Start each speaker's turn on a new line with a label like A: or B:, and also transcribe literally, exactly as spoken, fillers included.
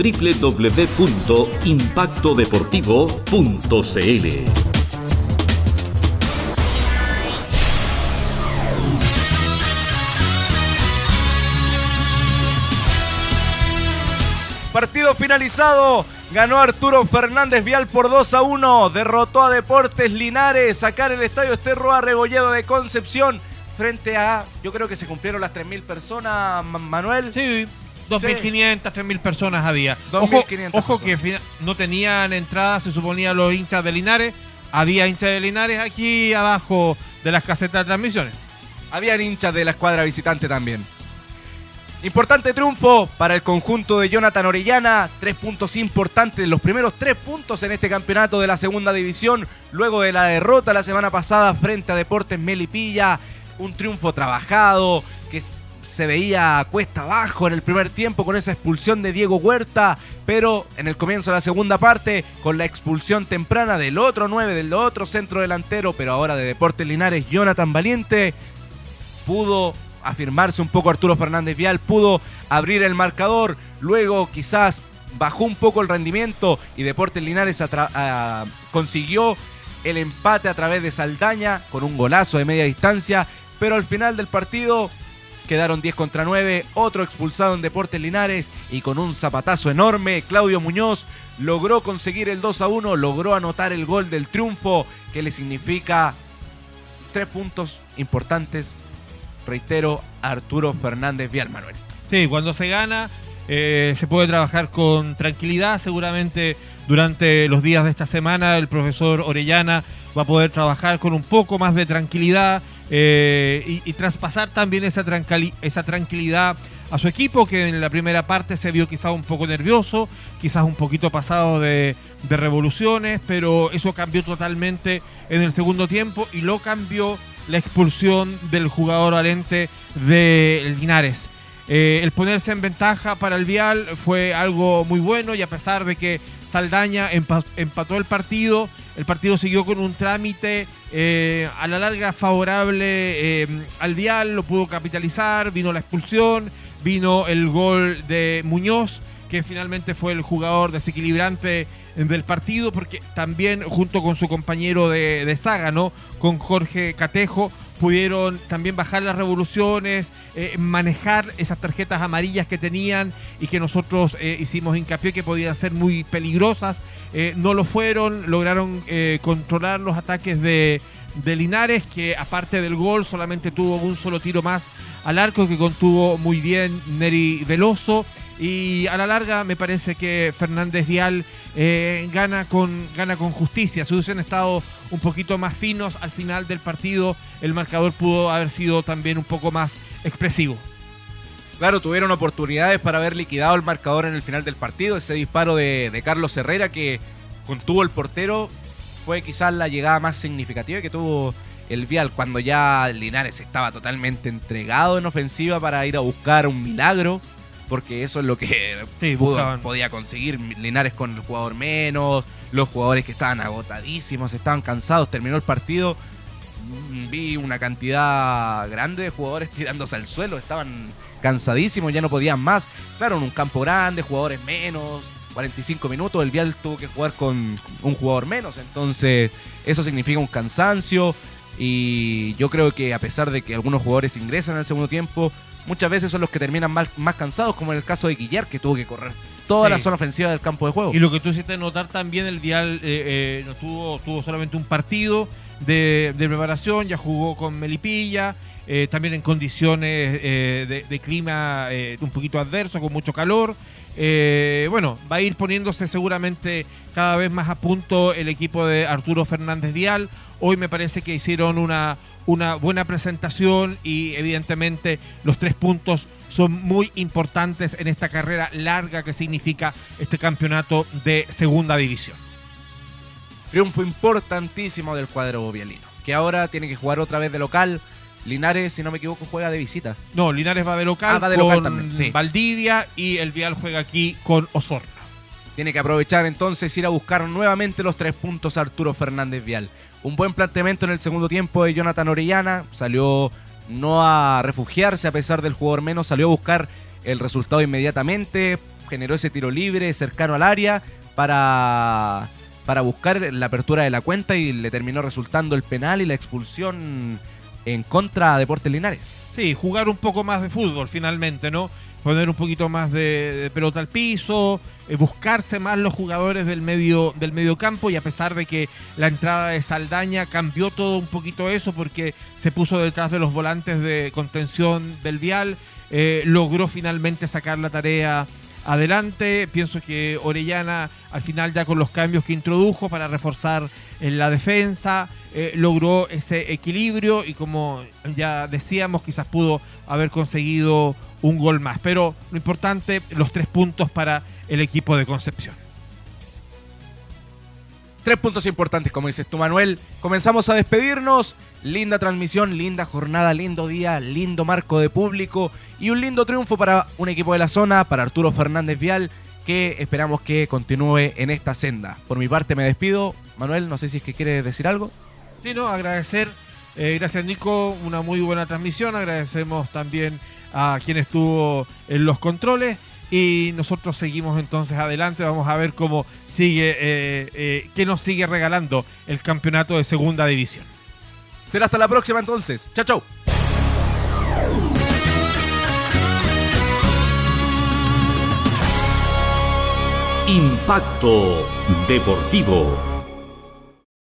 A: doble u doble u doble u punto impacto deportivo punto c l.
B: Partido finalizado, ganó Arturo Fernández Vial por dos a uno, derrotó a Deportes Linares, acá en el Estadio Esterroa Rebolledo de Concepción, frente a, yo creo que se cumplieron las tres mil personas, Manuel.
C: Sí, dos mil quinientas, tres mil personas había.
B: dos mil quinientas
C: ojo ojo que no tenían entrada, se suponía, los hinchas de Linares, había hinchas de Linares aquí abajo de las casetas de transmisiones.
B: Habían hinchas de la escuadra visitante también. Importante triunfo para el conjunto de Jonathan Orellana, tres puntos importantes, los primeros tres puntos en este campeonato de la segunda división, luego de la derrota la semana pasada frente a Deportes Melipilla, un triunfo trabajado que se veía cuesta abajo en el primer tiempo con esa expulsión de Diego Huerta, pero en el comienzo de la segunda parte, con la expulsión temprana del otro nueve, del otro centro delantero, pero ahora de Deportes Linares, Jonathan Valiente, pudo afirmarse un poco Arturo Fernández Vial, pudo abrir el marcador, luego quizás bajó un poco el rendimiento y Deportes Linares uh, consiguió el empate a través de Saldaña con un golazo de media distancia, pero al final del partido quedaron diez contra nueve, otro expulsado en Deportes Linares y con un zapatazo enorme, Claudio Muñoz logró conseguir el dos a uno, logró anotar el gol del triunfo que le significa tres puntos importantes, reitero, Arturo Fernández Vial, Manuel.
C: Sí, cuando se gana eh, se puede trabajar con tranquilidad. Seguramente durante los días de esta semana el profesor Orellana va a poder trabajar con un poco más de tranquilidad eh, y, y traspasar también esa, tranquili- esa tranquilidad a su equipo, que en la primera parte se vio quizás un poco nervioso, quizás un poquito pasado de, de revoluciones, pero eso cambió totalmente en el segundo tiempo y lo cambió la expulsión del jugador valente de Linares. Eh, el ponerse en ventaja para el Vial fue algo muy bueno y a pesar de que Saldaña empa- empató el partido, el partido siguió con un trámite eh, a la larga favorable eh, al Vial, lo pudo capitalizar, vino la expulsión, vino el gol de Muñoz, que finalmente fue el jugador desequilibrante del partido, porque también junto con su compañero de, de saga, ¿no?, con Jorge Catejo, pudieron también bajar las revoluciones, eh, manejar esas tarjetas amarillas que tenían y que nosotros eh, hicimos hincapié que podían ser muy peligrosas. Eh, no lo fueron, lograron eh, controlar los ataques de, de Linares, que aparte del gol solamente tuvo un solo tiro más al arco que contuvo muy bien Neri Veloso. Y a la larga me parece que Fernández Vial eh, gana con gana con justicia. Si hubiesen estado un poquito más finos al final del partido, el marcador pudo haber sido también un poco más expresivo.
B: Claro, tuvieron oportunidades para haber liquidado el marcador en el final del partido. Ese disparo de, de Carlos Herrera que contuvo el portero fue quizás la llegada más significativa que tuvo el Vial, cuando ya Linares estaba totalmente entregado en ofensiva para ir a buscar un milagro, porque eso es lo que
C: sí,
B: pudo, podía conseguir Linares con el jugador menos, los jugadores que estaban agotadísimos, estaban cansados. Terminó el partido, vi una cantidad grande de jugadores tirándose al suelo, estaban cansadísimos, ya no podían más. Claro, en un campo grande, jugadores menos, cuarenta y cinco minutos, el Vial tuvo que jugar con un jugador menos, entonces eso significa un cansancio, y yo creo que a pesar de que algunos jugadores ingresan en el segundo tiempo, muchas veces son los que terminan más, más cansados, como en el caso de Guillar, que tuvo que correr toda sí. la zona ofensiva del campo de juego.
C: Y lo que tú hiciste notar también, el Vial eh, eh, no tuvo, tuvo solamente un partido de, de preparación, ya jugó con Melipilla, eh, también en condiciones eh, de, de clima eh, un poquito adverso, con mucho calor. Eh, bueno, va a ir poniéndose seguramente cada vez más a punto el equipo de Arturo Fernández Vial. Hoy me parece que hicieron una, una buena presentación y evidentemente los tres puntos son muy importantes en esta carrera larga que significa este campeonato de segunda división.
B: Triunfo importantísimo del cuadro vialino, que ahora tiene que jugar otra vez de local. Linares, si no me equivoco, juega de visita.
C: No, Linares va de local, ah, va de con local también, sí. Valdivia, y el Vial juega aquí con Osorno.
B: Tiene que aprovechar entonces ir a buscar nuevamente los tres puntos a Arturo Fernández Vial. Un buen planteamiento en el segundo tiempo de Jonathan Orellana, salió no a refugiarse a pesar del jugador menos, salió a buscar el resultado inmediatamente, generó ese tiro libre cercano al área para, para buscar la apertura de la cuenta y le terminó resultando el penal y la expulsión en contra a Deportes Linares.
C: Sí, jugar un poco más de fútbol finalmente, ¿no? Poner un poquito más de, de pelota al piso, eh, buscarse más los jugadores del medio del medio campo, y a pesar de que la entrada de Saldaña cambió todo un poquito eso porque se puso detrás de los volantes de contención del Vial, eh, logró finalmente sacar la tarea adelante. Pienso que Orellana al final, ya con los cambios que introdujo para reforzar en la defensa, eh, logró ese equilibrio y, como ya decíamos, quizás pudo haber conseguido un gol más, pero lo importante, los tres puntos para el equipo de Concepción.
B: Tres puntos importantes, como dices tú, Manuel. Comenzamos a despedirnos. Linda transmisión, linda jornada, lindo día, lindo marco de público y un lindo triunfo para un equipo de la zona, para Arturo Fernández Vial, que esperamos que continúe en esta senda. Por mi parte me despido. Manuel, no sé si es que quieres decir algo.
C: Sí, no, agradecer. Eh, gracias, Nico. Una muy buena transmisión. Agradecemos también a quien estuvo en los controles. Y nosotros seguimos entonces adelante. Vamos a ver cómo sigue, eh, eh, qué nos sigue regalando el campeonato de Segunda División.
B: Será hasta la próxima entonces. Chao, chao.
A: Impacto Deportivo.